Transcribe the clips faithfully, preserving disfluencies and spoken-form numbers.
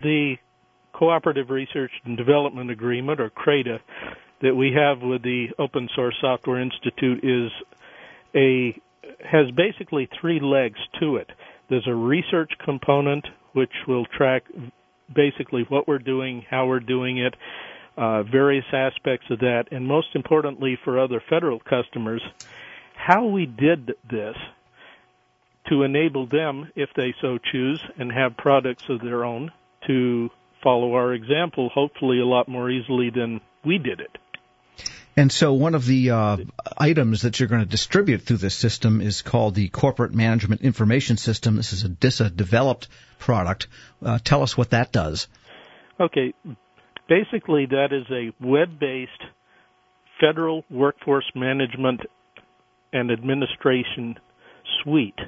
the Cooperative Research and Development Agreement, or CRADA, that we have with the Open Source Software Institute is a has basically three legs to it. There's a research component, which will track basically what we're doing, how we're doing it, uh, various aspects of that, and most importantly for other federal customers, how we did this to enable them, if they so choose, and have products of their own, to follow our example, hopefully a lot more easily than we did it. And so one of the uh, items that you're going to distribute through this system is called the Corporate Management Information System. This is a D I S A-developed product. Uh, tell us what that does. Okay. Basically, that is a web-based federal workforce management and administration suite.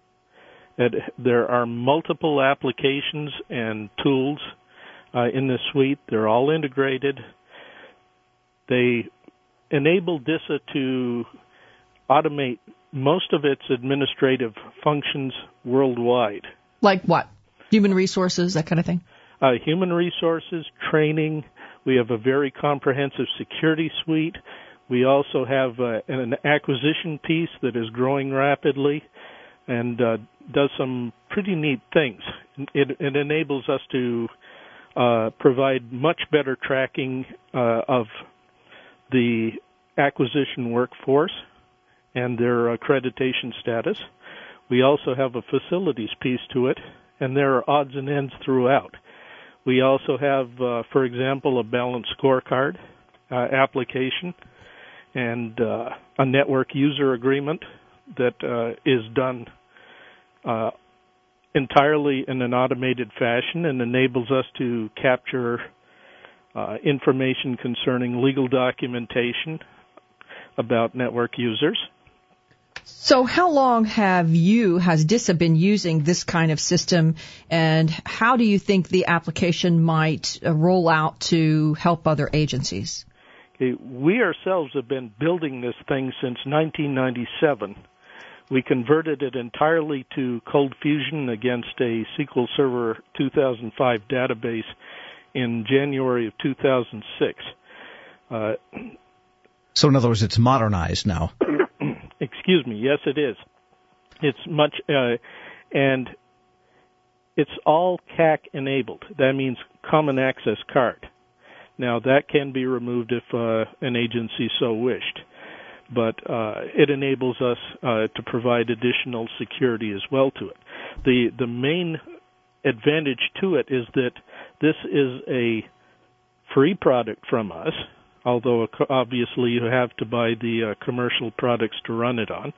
There are multiple applications and tools uh, in this suite. They're all integrated. They enable D I S A to automate most of its administrative functions worldwide. Like what? Human resources, that kind of thing? Uh, human resources, training. We have a very comprehensive security suite. We also have uh, an acquisition piece that is growing rapidly and uh, does some pretty neat things. It, it enables us to uh, provide much better tracking uh, of the acquisition workforce and their accreditation status. We also have a facilities piece to it, and there are odds and ends throughout. We also have, uh, for example, a balanced scorecard uh, application and uh, a network user agreement that uh, is done uh, entirely in an automated fashion and enables us to capture uh, information concerning legal documentation about network users. So how long have you, has D I S A, been using this kind of system, and how do you think the application might uh, roll out to help other agencies? Okay, we ourselves have been building this thing since nineteen ninety-seven. We converted it entirely to Cold Fusion against a S Q L Server two thousand five database in January of two thousand six. Uh, so in other words, it's modernized now. Excuse me. Yes, it is. It's much, uh, and it's all C A C enabled. That means Common Access Card. Now, that can be removed if uh, an agency so wished, but uh, it enables us uh, to provide additional security as well to it. The the main advantage to it is that this is a free product from us, although obviously you have to buy the uh, commercial products to run it on.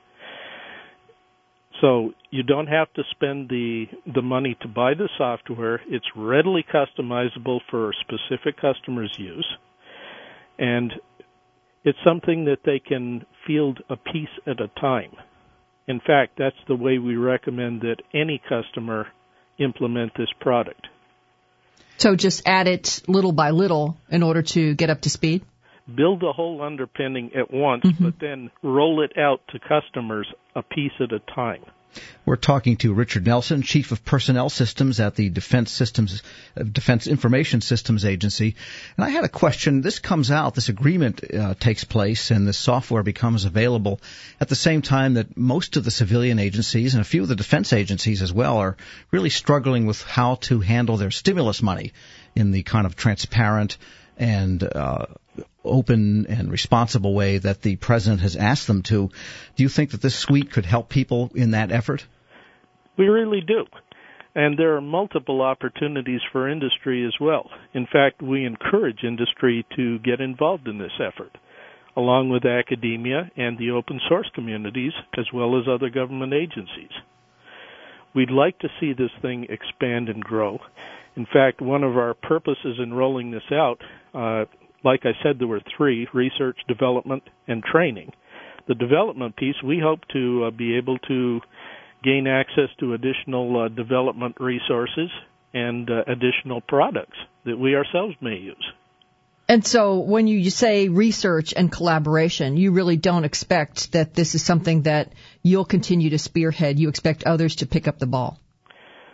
So you don't have to spend the the money to buy the software. It's readily customizable for specific customers' use, and it's something that they can field a piece at a time. In fact, that's the way we recommend that any customer implement this product. So just add it little by little in order to get up to speed? Build the whole underpinning at once, mm-hmm. but then roll it out to customers a piece at a time. We're talking to Richard Nelson, Chief of Personnel Systems at the Defense Systems, uh, Defense Information Systems Agency. And I had a question. This comes out, this agreement uh, takes place, and this software becomes available at the same time that most of the civilian agencies and a few of the defense agencies as well are really struggling with how to handle their stimulus money in the kind of transparent and uh, open and responsible way that the President has asked them to. Do you think that this suite could help people in that effort? We really do. And there are multiple opportunities for industry as well. In fact, we encourage industry to get involved in this effort, along with academia and the open source communities, as well as other government agencies. We'd like to see this thing expand and grow. In fact, one of our purposes in rolling this out, uh, like I said, there were three: research, development, and training. The development piece, we hope to uh, be able to gain access to additional uh, development resources and uh, additional products that we ourselves may use. And so when you say research and collaboration, you really don't expect that this is something that you'll continue to spearhead. You expect others to pick up the ball.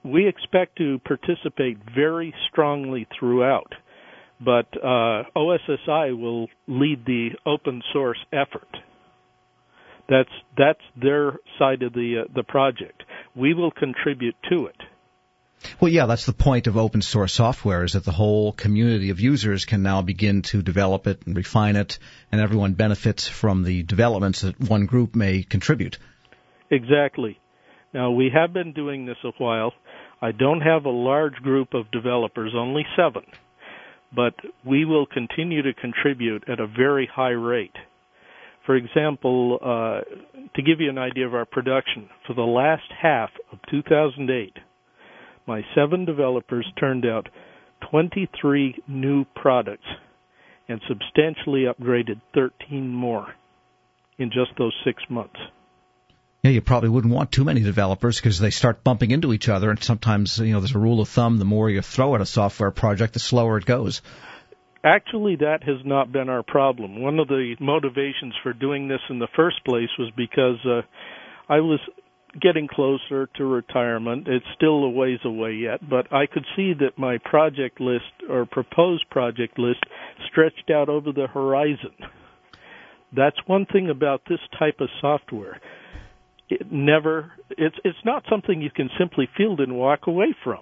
we expect to participate very strongly throughout, but uh, O S S I will lead the open source effort. That's that's their side of the uh, the project. We will contribute to it. Well, yeah, that's the point of open source software, is that the whole community of users can now begin to develop it and refine it, and everyone benefits from the developments that one group may contribute. Exactly. Now, we have been doing this a while. I don't have a large group of developers, only seven, but we will continue to contribute at a very high rate. For example, uh, to give you an idea of our production, for the last half of two thousand eight, my seven developers turned out twenty-three new products and substantially upgraded thirteen more in just those six months. Yeah, you probably wouldn't want too many developers because they start bumping into each other, and sometimes, you know, there's a rule of thumb, the more you throw at a software project, the slower it goes. Actually, that has not been our problem. One of the motivations for doing this in the first place was because uh, I was getting closer to retirement. It's still a ways away yet, but I could see that my project list or proposed project list stretched out over the horizon. That's one thing about this type of software. It never, it's, it's not something you can simply field and walk away from.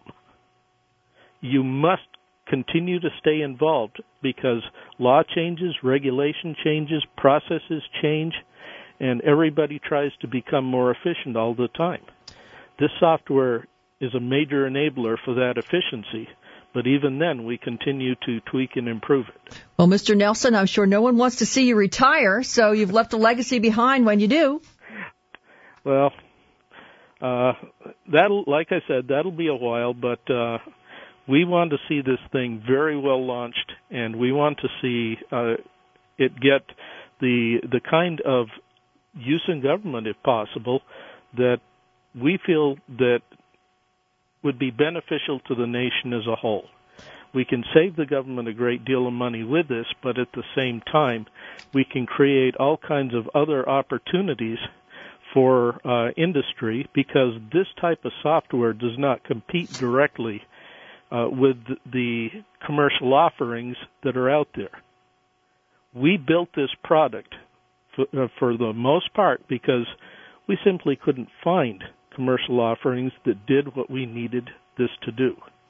You must continue to stay involved because law changes, regulation changes, processes change, and everybody tries to become more efficient all the time. This software is a major enabler for that efficiency, but even then we continue to tweak and improve it. Well, Mister Nelson, I'm sure no one wants to see you retire, so you've left a legacy behind when you do. Well, uh, that'll, like I said, that'll be a while, but uh, we want to see this thing very well launched, and we want to see uh, it get the the kind of use in government, if possible, that we feel that would be beneficial to the nation as a whole. We can save the government a great deal of money with this, but at the same time, we can create all kinds of other opportunities for uh, industry, because this type of software does not compete directly uh, with the commercial offerings that are out there. We built this product for, uh, for the most part because we simply couldn't find commercial offerings that did what we needed this to do.